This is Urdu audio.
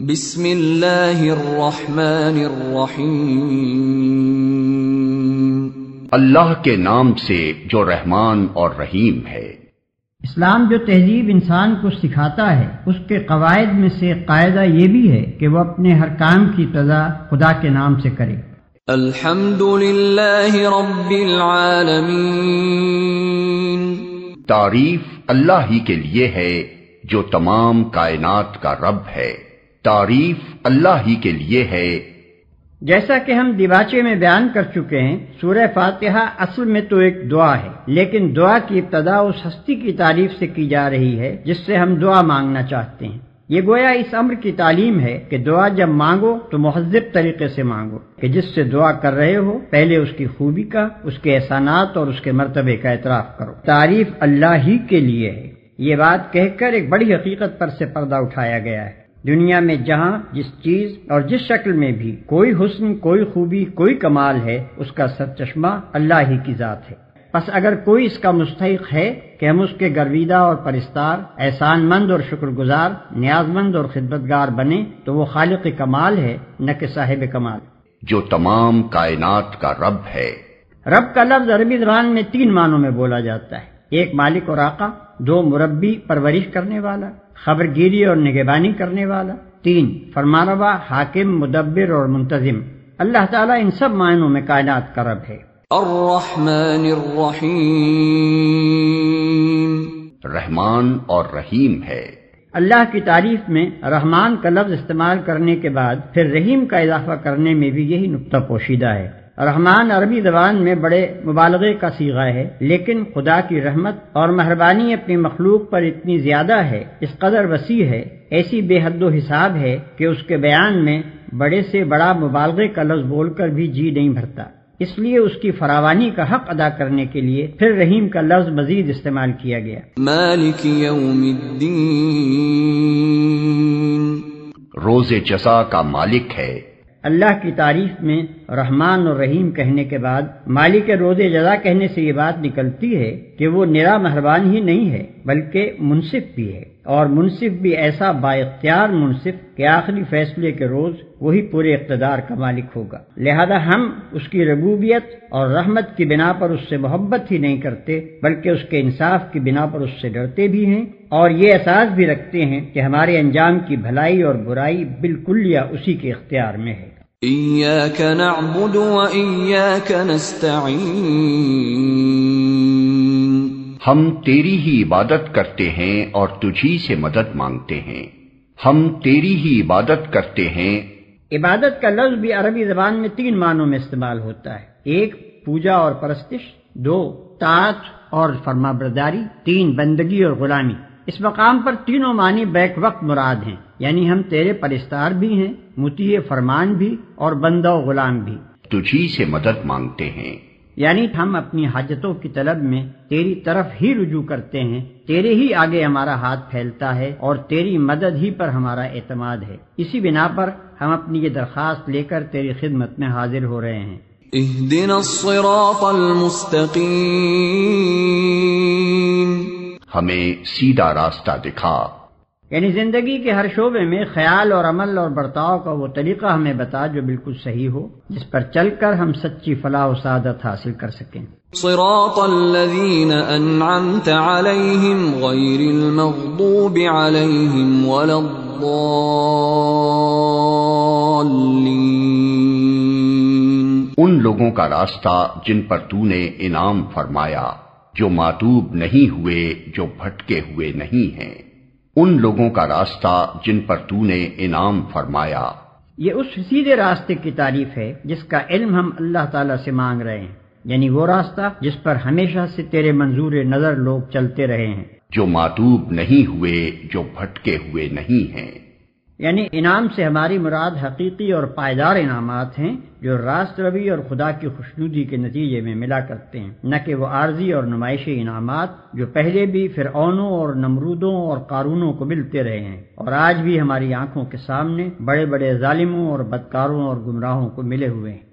بسم اللہ الرحمن الرحیم، اللہ کے نام سے جو رحمان اور رحیم ہے۔ اسلام جو تہذیب انسان کو سکھاتا ہے اس کے قواعد میں سے قاعدہ یہ بھی ہے کہ وہ اپنے ہر کام کی ابتدا خدا کے نام سے کرے۔ الحمد للہ رب العالمین، تعریف اللہ ہی کے لیے ہے جو تمام کائنات کا رب ہے۔ تعریف اللہ ہی کے لیے ہے۔ جیسا کہ ہم دیباچے میں بیان کر چکے ہیں، سورہ فاتحہ اصل میں تو ایک دعا ہے، لیکن دعا کی ابتدا اس ہستی کی تعریف سے کی جا رہی ہے جس سے ہم دعا مانگنا چاہتے ہیں۔ یہ گویا اس امر کی تعلیم ہے کہ دعا جب مانگو تو مہذب طریقے سے مانگو، کہ جس سے دعا کر رہے ہو پہلے اس کی خوبی کا، اس کے احسانات اور اس کے مرتبے کا اعتراف کرو۔ تعریف اللہ ہی کے لیے ہے، یہ بات کہہ کر ایک بڑی حقیقت پر سے پردہ اٹھایا گیا ہے۔ دنیا میں جہاں جس چیز اور جس شکل میں بھی کوئی حسن، کوئی خوبی، کوئی کمال ہے، اس کا سرچشمہ اللہ ہی کی ذات ہے۔ پس اگر کوئی اس کا مستحق ہے کہ ہم اس کے گرویدہ اور پرستار، احسان مند اور شکر گزار، نیاز مند اور خدمتگار بنے تو وہ خالق کمال ہے، نہ کہ صاحب کمال، جو تمام کائنات کا رب ہے۔ رب کا لفظ عربی زبان میں 3 معنوں میں بولا جاتا ہے: 1 مالک اور آقا، 2 مربی پرورش کرنے والا، خبر گیری اور نگہبانی کرنے والا، 3 فرمانروا، حاکم، مدبر اور منتظم۔ اللہ تعالیٰ ان سب معنوں میں کائنات کا رب ہے۔ الرحمن الرحیم، رحمان اور رحیم ہے۔ اللہ کی تعریف میں رحمان کا لفظ استعمال کرنے کے بعد پھر رحیم کا اضافہ کرنے میں بھی یہی نقطہ پوشیدہ ہے۔ رحمان عربی زبان میں بڑے مبالغے کا صیغہ ہے، لیکن خدا کی رحمت اور مہربانی اپنی مخلوق پر اتنی زیادہ ہے، اس قدر وسیع ہے، ایسی بے حد و حساب ہے کہ اس کے بیان میں بڑے سے بڑا مبالغے کا لفظ بول کر بھی جی نہیں بھرتا۔ اس لیے اس کی فراوانی کا حق ادا کرنے کے لیے پھر رحیم کا لفظ مزید استعمال کیا گیا۔ مالک یوم الدین، روز جزا کا مالک ہے۔ اللہ کی تعریف میں رحمان اور رحیم کہنے کے بعد مالک روز جزا کہنے سے یہ بات نکلتی ہے کہ وہ نرا مہربان ہی نہیں ہے بلکہ منصف بھی ہے، اور منصف بھی ایسا با اختیار منصف کہ آخری فیصلے کے روز وہی پورے اقتدار کا مالک ہوگا۔ لہذا ہم اس کی ربوبیت اور رحمت کی بنا پر اس سے محبت ہی نہیں کرتے بلکہ اس کے انصاف کی بنا پر اس سے ڈرتے بھی ہیں، اور یہ احساس بھی رکھتے ہیں کہ ہمارے انجام کی بھلائی اور برائی بالکلیہ اسی کے اختیار میں ہے۔ ایاک نعبد و ایاک نستعین، ہم تیری ہی عبادت کرتے ہیں اور تجھی سے مدد مانگتے ہیں۔ ہم تیری ہی عبادت کرتے ہیں۔ عبادت کا لفظ بھی عربی زبان میں 3 معنوں میں استعمال ہوتا ہے: 1 پوجا اور پرستش، 2 طاعت اور فرمانبرداری، 3 بندگی اور غلامی۔ اس مقام پر تینوں معنی بیک وقت مراد ہیں، یعنی ہم تیرے پرستار بھی ہیں، مطیع فرمان بھی اور بندہ و غلام بھی۔ تجھی سے مدد مانگتے ہیں، یعنی ہم اپنی حاجتوں کی طلب میں تیری طرف ہی رجوع کرتے ہیں، تیرے ہی آگے ہمارا ہاتھ پھیلتا ہے اور تیری مدد ہی پر ہمارا اعتماد ہے۔ اسی بنا پر ہم اپنی یہ درخواست لے کر تیری خدمت میں حاضر ہو رہے ہیں۔ اہدنا الصراط المستقیم، ہمیں سیدھا راستہ دکھا۔ یعنی زندگی کے ہر شعبے میں خیال اور عمل اور برتاؤ کا وہ طریقہ ہمیں بتا جو بالکل صحیح ہو، جس پر چل کر ہم سچی فلاح و سعادت حاصل کر سکیں۔ صراط الذین انعمت علیہم غیر المغضوب علیہم ولا الضالین، ان لوگوں کا راستہ جن پر تو نے انعام فرمایا، جو ماتوب نہیں ہوئے، جو بھٹکے ہوئے نہیں ہیں۔ ان لوگوں کا راستہ جن پر تو نے انعام فرمایا۔ یہ اس سیدھے راستے کی تعریف ہے جس کا علم ہم اللہ تعالیٰ سے مانگ رہے ہیں، یعنی وہ راستہ جس پر ہمیشہ سے تیرے منظور نظر لوگ چلتے رہے ہیں، جو ماتوب نہیں ہوئے، جو بھٹکے ہوئے نہیں ہیں۔ یعنی انعام سے ہماری مراد حقیقی اور پائیدار انعامات ہیں جو راست روی اور خدا کی خوشنودی کے نتیجے میں ملا کرتے ہیں، نہ کہ وہ عارضی اور نمائشی انعامات جو پہلے بھی فرعونوں اور نمرودوں اور قارونوں کو ملتے رہے ہیں اور آج بھی ہماری آنکھوں کے سامنے بڑے بڑے ظالموں اور بدکاروں اور گمراہوں کو ملے ہوئے ہیں۔